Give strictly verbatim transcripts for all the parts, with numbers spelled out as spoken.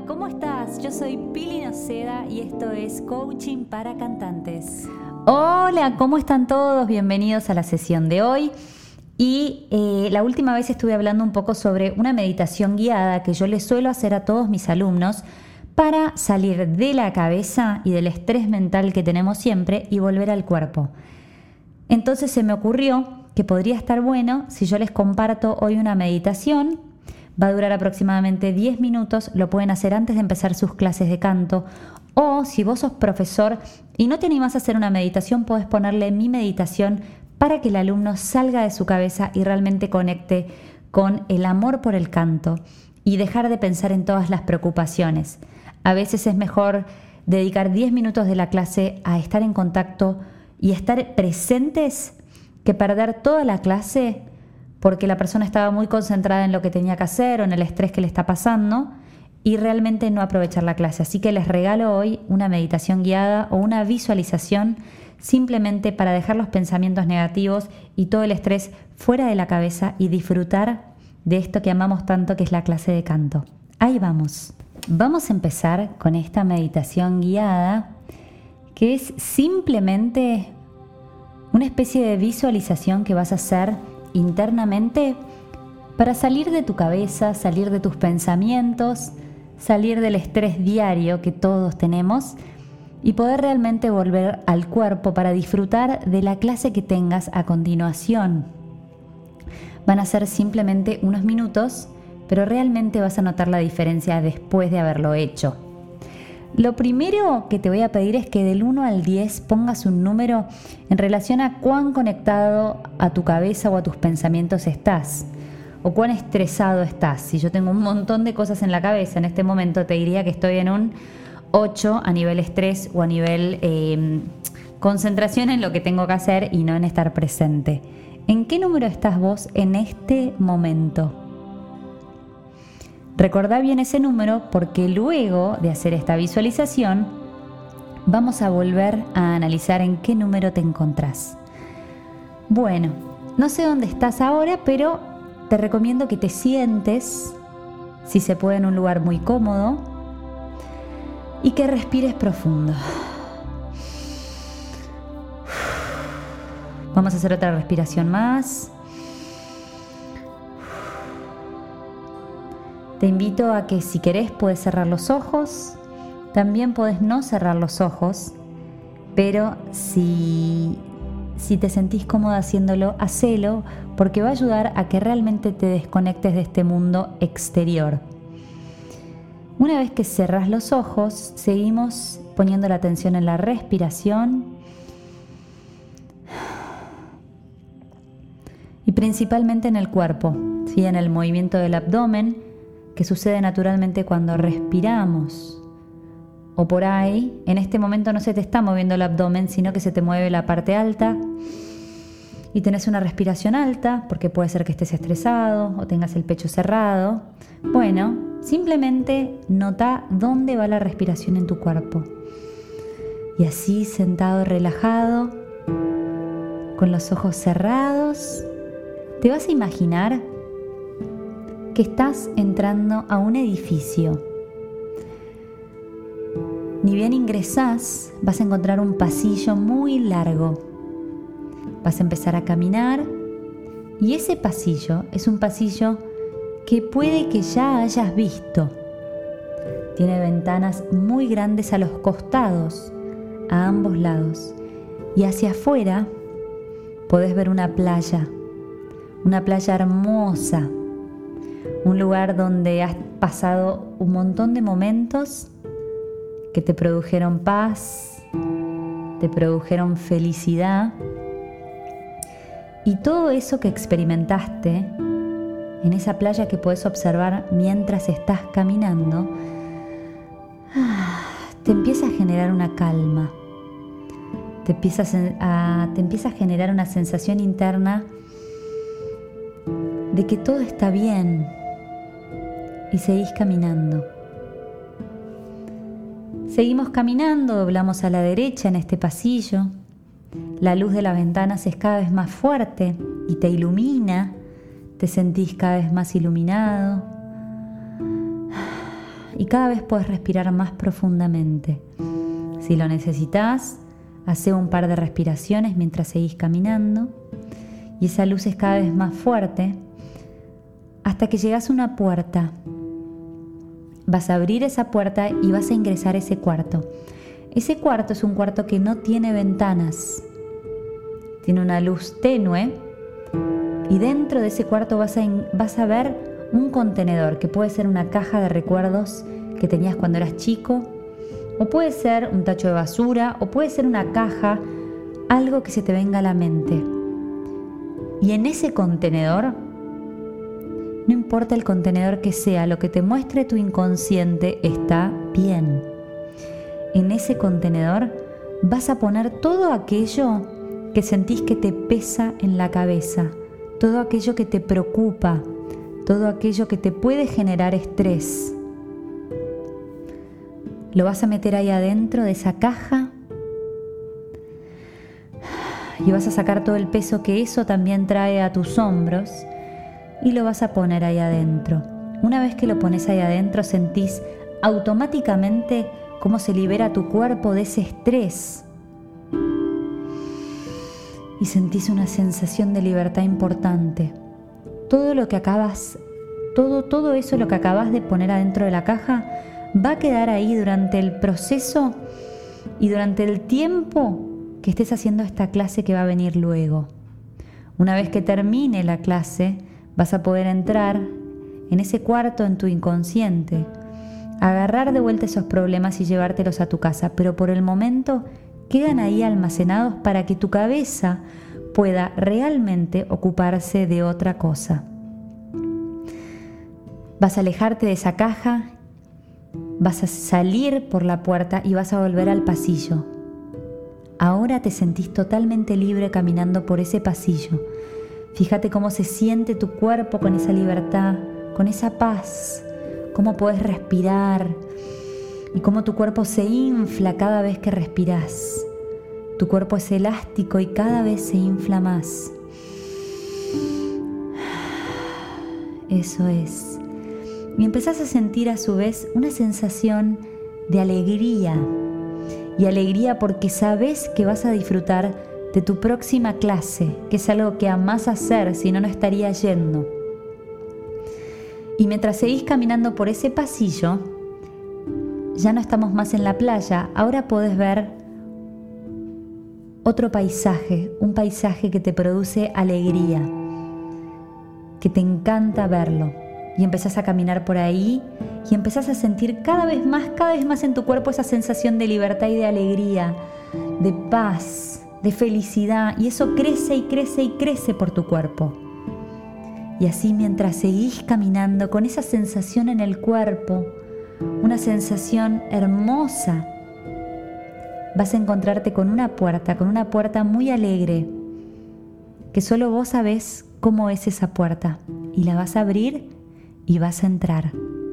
¿cómo estás? Yo soy Pili Noceda y esto es Coaching para Cantantes. Hola, ¿cómo están todos? Bienvenidos a la sesión de hoy. Y eh, la última vez estuve hablando un poco sobre una meditación guiada que yo les suelo hacer a todos mis alumnos para salir de la cabeza y del estrés mental que tenemos siempre y volver al cuerpo. Entonces se me ocurrió que podría estar bueno si yo les comparto hoy una meditación. Va a durar aproximadamente diez minutos, lo pueden hacer antes de empezar sus clases de canto. O si vos sos profesor y no te animás a hacer una meditación, podés ponerle mi meditación para que el alumno salga de su cabeza y realmente conecte con el amor por el canto y dejar de pensar en todas las preocupaciones. A veces es mejor dedicar diez minutos de la clase a estar en contacto y estar presentes que perder toda la clase porque la persona estaba muy concentrada en lo que tenía que hacer o en el estrés que le está pasando y realmente no aprovechar la clase. Así que les regalo hoy una meditación guiada o una visualización simplemente para dejar los pensamientos negativos y todo el estrés fuera de la cabeza y disfrutar de esto que amamos tanto, que es la clase de canto. Ahí vamos. Vamos a empezar con esta meditación guiada, que es simplemente una especie de visualización que vas a hacer internamente para salir de tu cabeza, salir de tus pensamientos, salir del estrés diario que todos tenemos y poder realmente volver al cuerpo para disfrutar de la clase que tengas a continuación. Van a ser simplemente unos minutos, pero realmente vas a notar la diferencia después de haberlo hecho. Lo primero que te voy a pedir es que del uno al diez pongas un número en relación a cuán conectado a tu cabeza o a tus pensamientos estás, o cuán estresado estás. Si yo tengo un montón de cosas en la cabeza en este momento, te diría que estoy en un ocho a nivel estrés o a nivel eh, concentración en lo que tengo que hacer y no en estar presente. ¿En qué número estás vos en este momento? Recordá bien ese número porque luego de hacer esta visualización vamos a volver a analizar en qué número te encontrás. Bueno, no sé dónde estás ahora, pero te recomiendo que te sientes, si se puede, en un lugar muy cómodo y que respires profundo. Vamos a hacer otra respiración más. Te invito a que si querés puedes cerrar los ojos, también podés no cerrar los ojos, pero si, si te sentís cómoda haciéndolo, hacelo, porque va a ayudar a que realmente te desconectes de este mundo exterior. Una vez que cerrás los ojos, seguimos poniendo la atención en la respiración y principalmente en el cuerpo, ¿sí? En el movimiento del abdomen, que sucede naturalmente cuando respiramos. O por ahí, en este momento no se te está moviendo el abdomen, sino que se te mueve la parte alta y tenés una respiración alta, porque puede ser que estés estresado o tengas el pecho cerrado. Bueno, simplemente nota dónde va la respiración en tu cuerpo. Y así, sentado relajado, con los ojos cerrados, te vas a imaginar que estás entrando a un edificio. Ni bien ingresás, vas a encontrar un pasillo muy largo. Vas a empezar a caminar y ese pasillo es un pasillo que puede que ya hayas visto. Tiene ventanas muy grandes a los costados, a ambos lados. Y hacia afuera podés ver una playa, una playa hermosa. Un lugar donde has pasado un montón de momentos que te produjeron paz, te produjeron felicidad. Y todo eso que experimentaste en esa playa que puedes observar mientras estás caminando, te empieza a generar una calma. Te empieza a, te empieza a generar una sensación interna de que todo está bien. Y seguís caminando. Seguimos caminando, doblamos a la derecha en este pasillo. La luz de las ventanas es cada vez más fuerte y te ilumina. Te sentís cada vez más iluminado. y cada vez puedes respirar más profundamente. Si lo necesitas, hace un par de respiraciones mientras seguís caminando y esa luz es cada vez más fuerte hasta que llegas a una puerta. Vas a abrir esa puerta y vas a ingresar a ese cuarto. Ese cuarto es un cuarto que no tiene ventanas. Tiene una luz tenue y dentro de ese cuarto vas a, vas a ver un contenedor que puede ser una caja de recuerdos que tenías cuando eras chico, o puede ser un tacho de basura, o puede ser una caja, algo que se te venga a la mente. Y en ese contenedor, no importa el contenedor que sea, lo que te muestre tu inconsciente está bien. En ese contenedor vas a poner todo aquello que sentís que te pesa en la cabeza, todo aquello que te preocupa, todo aquello que te puede generar estrés. Lo vas a meter ahí adentro de esa caja y vas a sacar todo el peso que eso también trae a tus hombros y lo vas a poner ahí adentro. Una vez que lo pones ahí adentro, sentís automáticamente cómo se libera tu cuerpo de ese estrés y sentís una sensación de libertad importante. Todo lo que acabas, todo, todo eso lo que acabas de poner adentro de la caja va a quedar ahí durante el proceso y durante el tiempo que estés haciendo esta clase que va a venir luego. Una vez que termine la clase, vas a poder entrar en ese cuarto en tu inconsciente, agarrar de vuelta esos problemas y llevártelos a tu casa, pero por el momento quedan ahí almacenados para que tu cabeza pueda realmente ocuparse de otra cosa. Vas a alejarte de esa caja, vas a salir por la puerta y vas a volver al pasillo. Ahora te sentís totalmente libre caminando por ese pasillo. Fíjate cómo se siente tu cuerpo con esa libertad, con esa paz, cómo podés respirar y cómo tu cuerpo se infla cada vez que respirás. Tu cuerpo es elástico y cada vez se infla más. Eso es. Y empezás a sentir a su vez una sensación de alegría. Y alegría porque sabes que vas a disfrutar de tu próxima clase, que es algo que amás hacer, si no, no estarías yendo. Y mientras seguís caminando por ese pasillo, ya no estamos más en la playa, ahora podés ver otro paisaje, un paisaje que te produce alegría, que te encanta verlo. Y empezás a caminar por ahí y empezás a sentir cada vez más, cada vez más en tu cuerpo esa sensación de libertad y de alegría, de paz, de felicidad. Y eso crece y crece y crece por tu cuerpo. Y así mientras seguís caminando con esa sensación en el cuerpo, una sensación hermosa, vas a encontrarte con una puerta, con una puerta muy alegre, que solo vos sabés cómo es esa puerta. Y la vas a abrir y vas a entrar.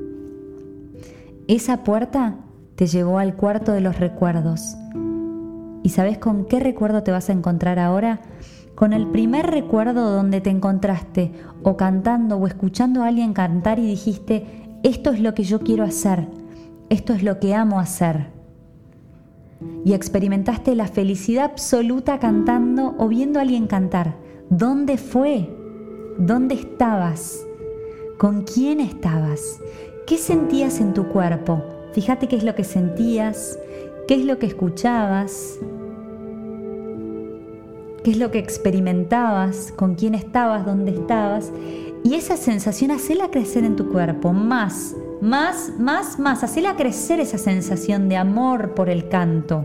Esa puerta te llevó al cuarto de los recuerdos. ¿Y sabes con qué recuerdo te vas a encontrar ahora? Con el primer recuerdo donde te encontraste o cantando o escuchando a alguien cantar y dijiste: esto es lo que yo quiero hacer, esto es lo que amo hacer. Y experimentaste la felicidad absoluta cantando o viendo a alguien cantar. ¿Dónde fue? ¿Dónde estabas? ¿Con quién estabas? ¿Qué sentías en tu cuerpo? Fíjate qué es lo que sentías, qué es lo que escuchabas, qué es lo que experimentabas, con quién estabas, dónde estabas. Y esa sensación, hacela crecer en tu cuerpo, más, más, más, más. Hacela crecer esa sensación de amor por el canto.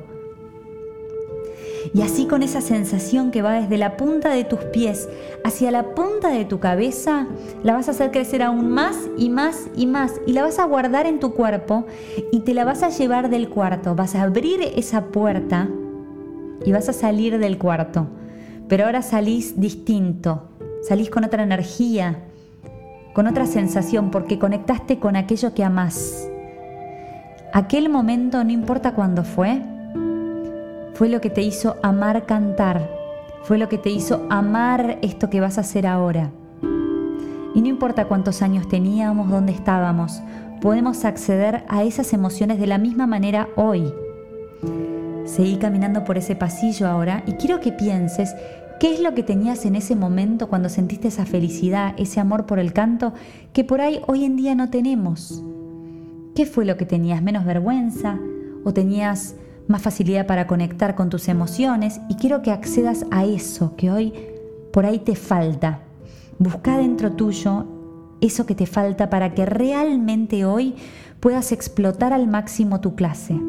Y así, con esa sensación que va desde la punta de tus pies hacia la punta de tu cabeza, la vas a hacer crecer aún más y más y más. Y la vas a guardar en tu cuerpo y te la vas a llevar del cuarto. Vas a abrir esa puerta y vas a salir del cuarto. Pero ahora salís distinto, salís con otra energía, con otra sensación, porque conectaste con aquello que amás. Aquel momento, no importa cuándo fue, fue lo que te hizo amar cantar, fue lo que te hizo amar esto que vas a hacer ahora. Y no importa cuántos años teníamos, dónde estábamos, podemos acceder a esas emociones de la misma manera hoy. Seguí caminando por ese pasillo ahora y quiero que pienses qué es lo que tenías en ese momento cuando sentiste esa felicidad, ese amor por el canto que por ahí hoy en día no tenemos. ¿Qué fue lo que tenías? ¿Menos vergüenza? ¿O tenías más facilidad para conectar con tus emociones? Y quiero que accedas a eso que hoy por ahí te falta. Busca dentro tuyo eso que te falta para que realmente hoy puedas explotar al máximo tu clase.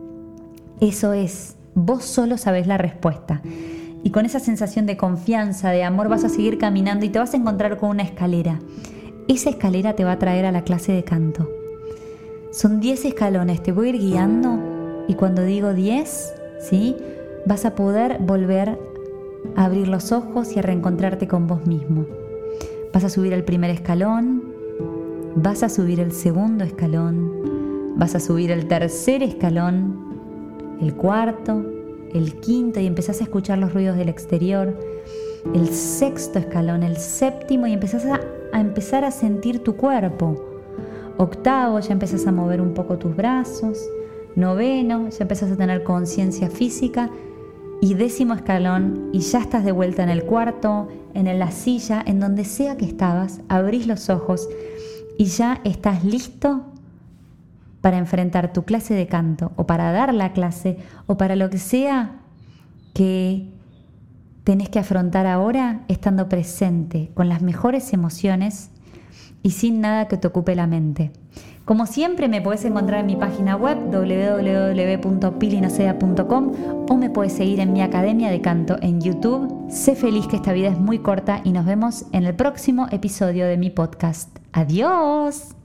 Eso es, vos solo sabés la respuesta. Y con esa sensación de confianza, de amor, vas a seguir caminando y te vas a encontrar con una escalera. Esa escalera te va a traer a la clase de canto. Son diez escalones, te voy a ir guiando y cuando digo diez, ¿sí? Vas a poder volver a abrir los ojos y a reencontrarte con vos mismo. Vas a subir el primer escalón, vas a subir el segundo escalón, vas a subir el tercer escalón, el cuarto, el quinto y empezás a escuchar los ruidos del exterior, el sexto escalón, el séptimo y empezás a, a empezar a sentir tu cuerpo. Octavo, ya empezás a mover un poco tus brazos. Noveno, ya empezás a tener conciencia física. Y décimo escalón, y ya estás de vuelta en el cuarto, en la silla, en donde sea que estabas, abrís los ojos y ya estás listo para enfrentar tu clase de canto o para dar la clase o para lo que sea que tenés que afrontar ahora, estando presente con las mejores emociones y sin nada que te ocupe la mente. Como siempre me podés encontrar en mi página web doble u doble u doble u punto pili noceda punto com o me podés seguir en mi academia de canto en YouTube. Sé feliz que esta vida es muy corta y nos vemos en el próximo episodio de mi podcast. ¡Adiós!